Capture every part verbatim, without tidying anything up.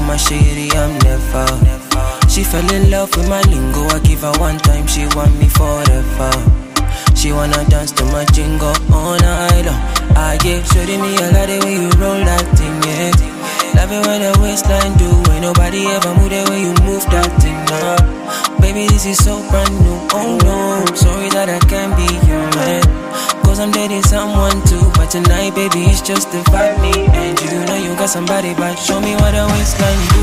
my shady, I'm never. She fell in love with my lingo. I give her one time, she want me forever. She wanna dance to my jingle all night long. I get shorty me a lot the way you roll that thing, yeah. Love it when the waistline do. Ain't nobody ever move the way you move that thing, nah. Baby, this is so brand new, oh no. Sorry that I can't be your man, cause I'm dating someone too. But tonight, baby, it's just to fight me. And you know you got somebody, but show me what the waistline do.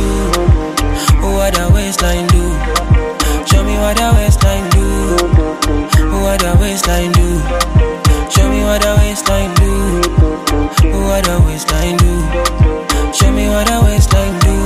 What the waistline do. Show me what the waistline do. What the waistline do. Show me what the waistline do. What the waistline do. Show me what the waistline do.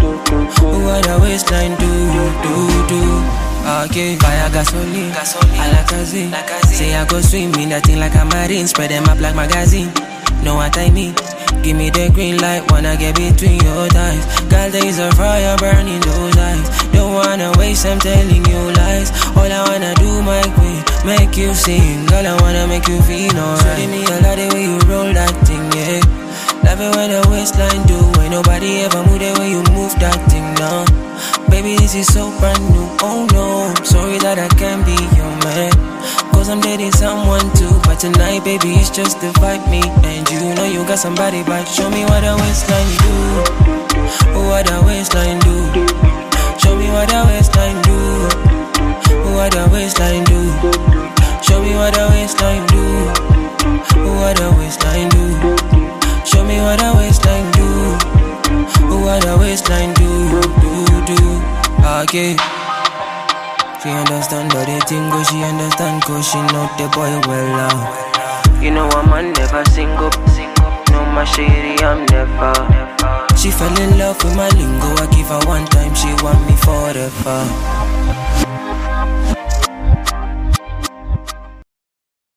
What the waistline do. Do, do. Okay, fire gasoline, gasoline. I like a Z. Say I go swim in that thing like a marine. Spread them up like magazine. Know what I mean? Give me the green light, wanna get between your thighs. Girl, there's a fire burning those eyes. Don't wanna waste, I'm telling you lies. All I wanna do, my queen, make you sing. Girl, I wanna make you feel alright. Show me a lot the way you roll that thing, yeah. Love it when the waistline do. Ain't nobody ever move the way you move that thing now. Baby, this is so brand new, oh no. Sorry that I can't be your man, cause I'm dating someone too. But tonight, baby, it's just to fight me. And you know you got somebody, but show me what the waistline do. What the waistline do. Show me what the waistline do. What the waistline do. Show me what the waistline do. What the waistline do. Show me what the waistline do. What the waistline do. Do, do. Okay. She understand how they think, go she understand, cause she know the boy well now. You know a man never sing up, sing up. No my shady, I'm never. She fell in love with my lingo. I give her one time, she want me forever.